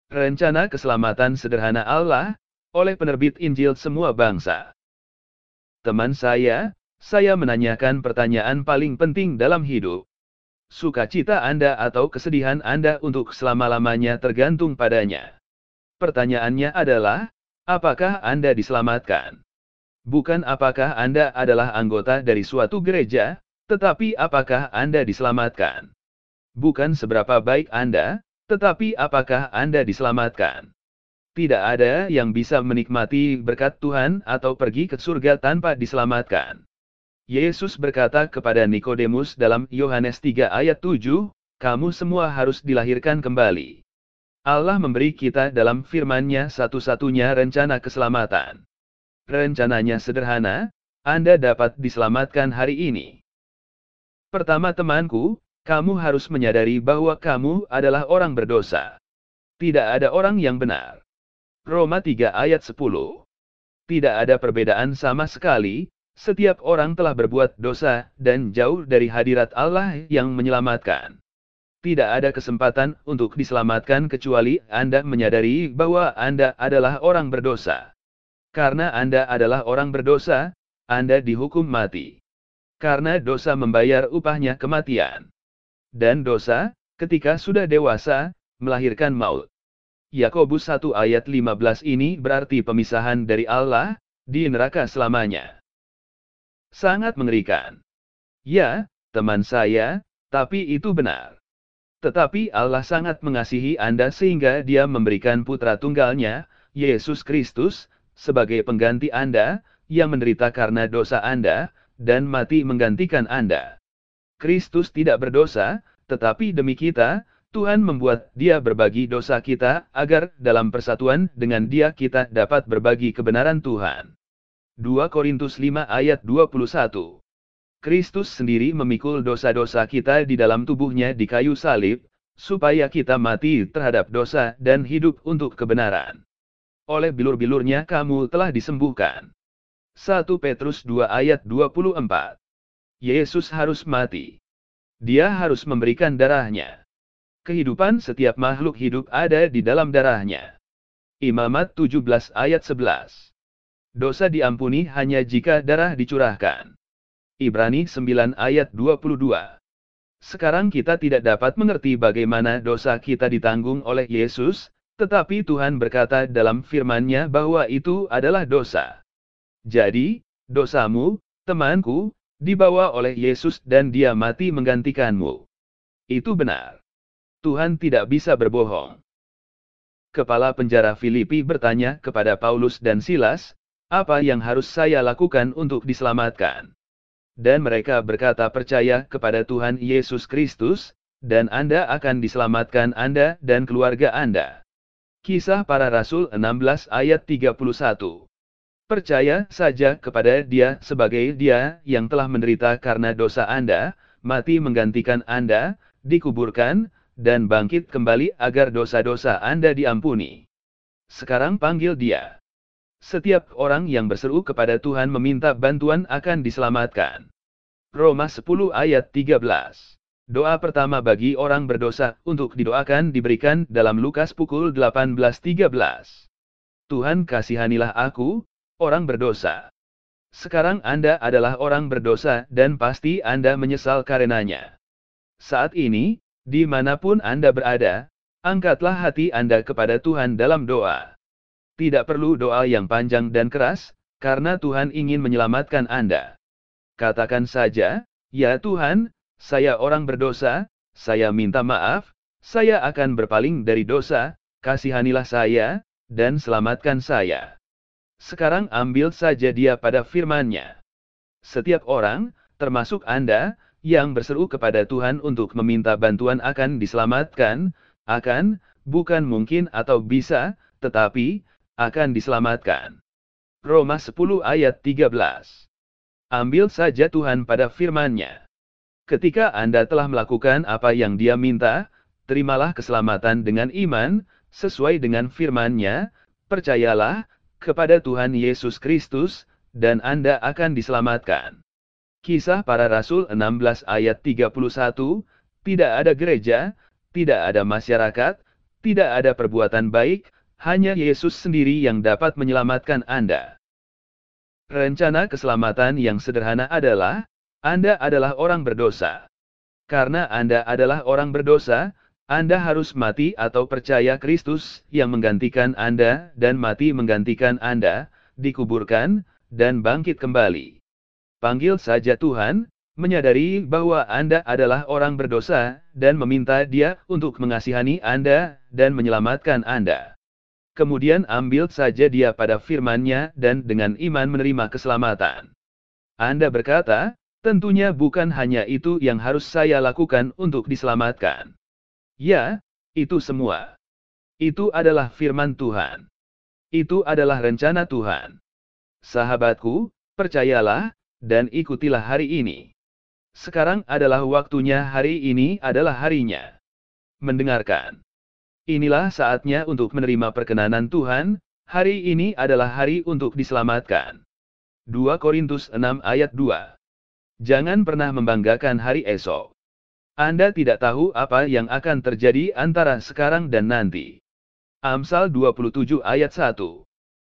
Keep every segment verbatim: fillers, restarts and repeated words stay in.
Rencana Keselamatan Sederhana Allah, oleh penerbit Injil Semua Bangsa. Teman saya, saya menanyakan pertanyaan paling penting dalam hidup. Sukacita Anda atau kesedihan Anda untuk selama-lamanya tergantung padanya. Pertanyaannya adalah, apakah Anda diselamatkan? Bukan apakah Anda adalah anggota dari suatu gereja, tetapi apakah Anda diselamatkan? Bukan seberapa baik Anda, tetapi apakah Anda diselamatkan? Tidak ada yang bisa menikmati berkat Tuhan atau pergi ke surga tanpa diselamatkan. Yesus berkata kepada Nikodemus dalam Yohanes tiga ayat tujuh, "Kamu semua harus dilahirkan kembali." Allah memberi kita dalam firman-Nya satu-satunya rencana keselamatan. Rencananya sederhana, Anda dapat diselamatkan hari ini. Pertama temanku, kamu harus menyadari bahwa kamu adalah orang berdosa. Tidak ada orang yang benar. Roma tiga ayat sepuluh. Tidak ada perbedaan sama sekali, setiap orang telah berbuat dosa, dan jauh dari hadirat Allah yang menyelamatkan. Tidak ada kesempatan untuk diselamatkan kecuali Anda menyadari bahwa Anda adalah orang berdosa. Karena Anda adalah orang berdosa, Anda dihukum mati. Karena dosa membayar upahnya kematian. Dan dosa, ketika sudah dewasa, melahirkan maut. Yakobus satu ayat lima belas ini berarti pemisahan dari Allah, di neraka selamanya. Sangat mengerikan. Ya, teman saya, tapi itu benar. Tetapi Allah sangat mengasihi Anda sehingga Dia memberikan putra tunggalnya, Yesus Kristus, sebagai pengganti Anda, yang menderita karena dosa Anda, dan mati menggantikan Anda. Kristus tidak berdosa, tetapi demi kita, Tuhan membuat Dia berbagi dosa kita, agar dalam persatuan dengan Dia kita dapat berbagi kebenaran Tuhan. dua Korintus lima ayat dua puluh satu. Kristus sendiri memikul dosa-dosa kita di dalam tubuhnya di kayu salib, supaya kita mati terhadap dosa dan hidup untuk kebenaran. Oleh bilur-bilurnya kamu telah disembuhkan. satu Petrus dua ayat dua puluh empat. Yesus harus mati. Dia harus memberikan darahnya. Kehidupan setiap makhluk hidup ada di dalam darahnya. Imamat tujuh belas ayat sebelas. Dosa diampuni hanya jika darah dicurahkan. Ibrani sembilan ayat dua puluh dua. Sekarang kita tidak dapat mengerti bagaimana dosa kita ditanggung oleh Yesus, tetapi Tuhan berkata dalam firman-Nya bahwa itu adalah dosa. Jadi, dosamu, temanku, dibawa oleh Yesus dan Dia mati menggantikanmu. Itu benar. Tuhan tidak bisa berbohong. Kepala penjara Filipi bertanya kepada Paulus dan Silas, apa yang harus saya lakukan untuk diselamatkan? Dan mereka berkata percaya kepada Tuhan Yesus Kristus, dan Anda akan diselamatkan Anda dan keluarga Anda. Kisah Para Rasul enam belas ayat tiga puluh satu. Percaya saja kepada Dia sebagai Dia yang telah menderita karena dosa Anda, mati menggantikan Anda, dikuburkan, dan bangkit kembali agar dosa-dosa Anda diampuni. Sekarang panggil Dia. Setiap orang yang berseru kepada Tuhan meminta bantuan akan diselamatkan. Roma sepuluh ayat tiga belas. Doa pertama bagi orang berdosa untuk didoakan diberikan dalam Lukas pukul delapan belas tiga belas. Tuhan kasihanilah aku, orang berdosa. Sekarang Anda adalah orang berdosa dan pasti Anda menyesal karenanya. Saat ini, dimanapun Anda berada, angkatlah hati Anda kepada Tuhan dalam doa. Tidak perlu doa yang panjang dan keras, karena Tuhan ingin menyelamatkan Anda. Katakan saja, ya Tuhan, saya orang berdosa, saya minta maaf, saya akan berpaling dari dosa, kasihanilah saya, dan selamatkan saya. Sekarang ambil saja Dia pada firman-Nya. Setiap orang, termasuk Anda, yang berseru kepada Tuhan untuk meminta bantuan akan diselamatkan, akan, bukan mungkin atau bisa, tetapi, akan diselamatkan. Roma sepuluh ayat tiga belas. Ambil saja Tuhan pada firman-Nya. Ketika Anda telah melakukan apa yang Dia minta, terimalah keselamatan dengan iman, sesuai dengan firman-Nya, percayalah kepada Tuhan Yesus Kristus, dan Anda akan diselamatkan. Kisah Para Rasul enam belas ayat tiga puluh satu, tidak ada gereja, tidak ada masyarakat, Tidak ada perbuatan baik, hanya Yesus sendiri yang dapat menyelamatkan Anda. Rencana keselamatan yang sederhana adalah, Anda adalah orang berdosa. Karena Anda adalah orang berdosa, Anda harus mati atau percaya Kristus yang menggantikan Anda dan mati menggantikan Anda, dikuburkan, dan bangkit kembali. Panggil saja Tuhan, menyadari bahwa Anda adalah orang berdosa, dan meminta Dia untuk mengasihani Anda dan menyelamatkan Anda. Kemudian ambil saja Dia pada firman-Nya dan dengan iman menerima keselamatan. Anda berkata, tentunya bukan hanya itu yang harus saya lakukan untuk diselamatkan. Ya, itu semua. Itu adalah firman Tuhan. Itu adalah rencana Tuhan. Sahabatku, percayalah, dan ikutilah hari ini. Sekarang adalah waktunya, hari ini adalah harinya. Mendengarkan. Inilah saatnya untuk menerima perkenanan Tuhan, hari ini adalah hari untuk diselamatkan. dua Korintus enam ayat dua. Jangan pernah membanggakan hari esok. Anda tidak tahu apa yang akan terjadi antara sekarang dan nanti. Amsal dua puluh tujuh ayat satu.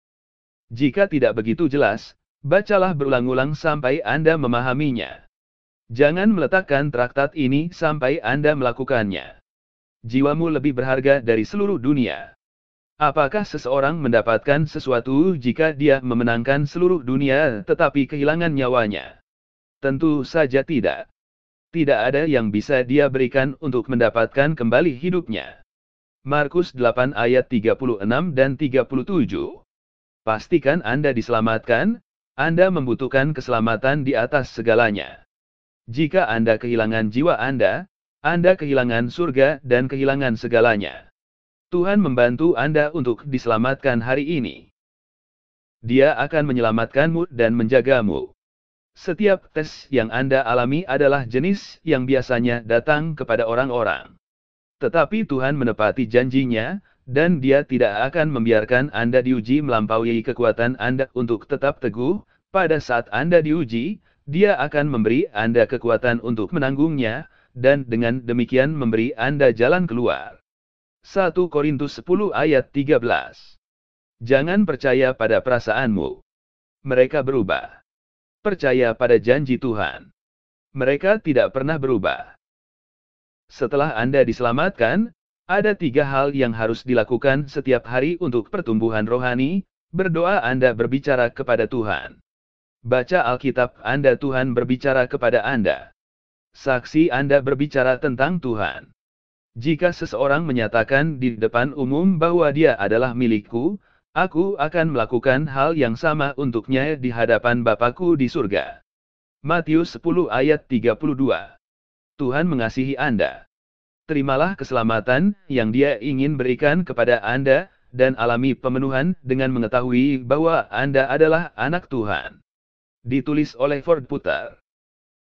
Jika tidak begitu jelas, bacalah berulang-ulang sampai Anda memahaminya. Jangan meletakkan traktat ini sampai Anda melakukannya. Jiwamu lebih berharga dari seluruh dunia. Apakah seseorang mendapatkan sesuatu jika dia memenangkan seluruh dunia tetapi kehilangan nyawanya? Tentu saja tidak. Tidak ada yang bisa dia berikan untuk mendapatkan kembali hidupnya. Markus delapan ayat tiga puluh enam dan tiga puluh tujuh. Pastikan Anda diselamatkan, Anda membutuhkan keselamatan di atas segalanya. Jika Anda kehilangan jiwa Anda, Anda kehilangan surga dan kehilangan segalanya. Tuhan membantu Anda untuk diselamatkan hari ini. Dia akan menyelamatkanmu dan menjagamu. Setiap tes yang Anda alami adalah jenis yang biasanya datang kepada orang-orang. Tetapi Tuhan menepati janjinya, dan Dia tidak akan membiarkan Anda diuji melampaui kekuatan Anda untuk tetap teguh. Pada saat Anda diuji, Dia akan memberi Anda kekuatan untuk menanggungnya, dan dengan demikian memberi Anda jalan keluar. satu Korintus sepuluh ayat tiga belas. Jangan percaya pada perasaanmu. Mereka berubah. Percaya pada janji Tuhan. Mereka tidak pernah berubah. Setelah Anda diselamatkan, ada tiga hal yang harus dilakukan setiap hari untuk pertumbuhan rohani. Berdoa Anda berbicara kepada Tuhan. Baca Alkitab Anda, Tuhan berbicara kepada Anda. Saksi Anda berbicara tentang Tuhan. Jika seseorang menyatakan di depan umum bahwa dia adalah milikku, aku akan melakukan hal yang sama untuknya di hadapan Bapakku di surga. Matius sepuluh ayat tiga puluh dua. Tuhan mengasihi Anda. Terimalah keselamatan yang Dia ingin berikan kepada Anda, dan alami pemenuhan dengan mengetahui bahwa Anda adalah anak Tuhan. Ditulis oleh Ford Putter.